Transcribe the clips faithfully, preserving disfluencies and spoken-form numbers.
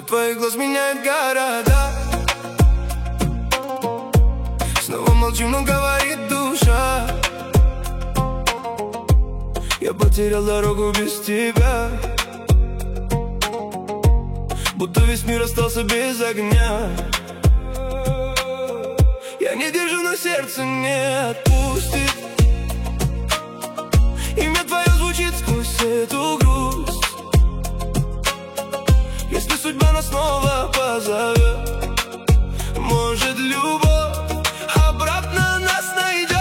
твоих глаз меняет города. Снова молчим, но говорит душа. Я потерял дорогу без тебя, будто весь мир остался без огня. Я не держу, но сердце не отпустит. Имя твое звучит сквозь эту грусть. Если судьба нас снова позовет, может, любовь обратно нас найдет.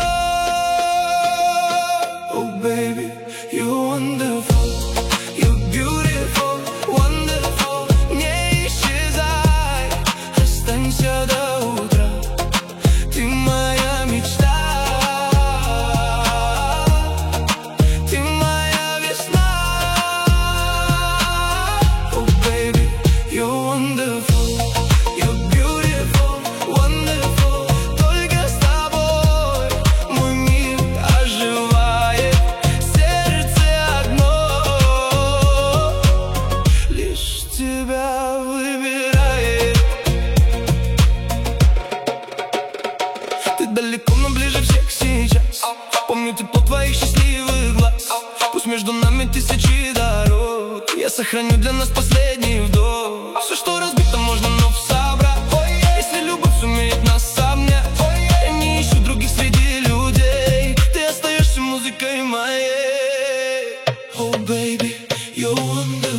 Oh baby, you're wonderful, you're beautiful, wonderful. Не исчезай, останься до утра. Ты моя мечта, ты моя весна. Oh baby, you're wonderful, you're beautiful, wonderful. Только с тобой мой мир оживает. Сердце одно лишь тебя выбирает. Ты далеко, но ближе всех сейчас. Помню тепло твоих счастливых глаз. Пусть между нами тысячи дорог, я сохраню для нас последний вдох. Все, что разбито, можно вновь собрать. Если любовь сумеет нас обнять. Я не ищу других среди людей, ты остаешься музыкой моей. Oh baby, you're wonderful.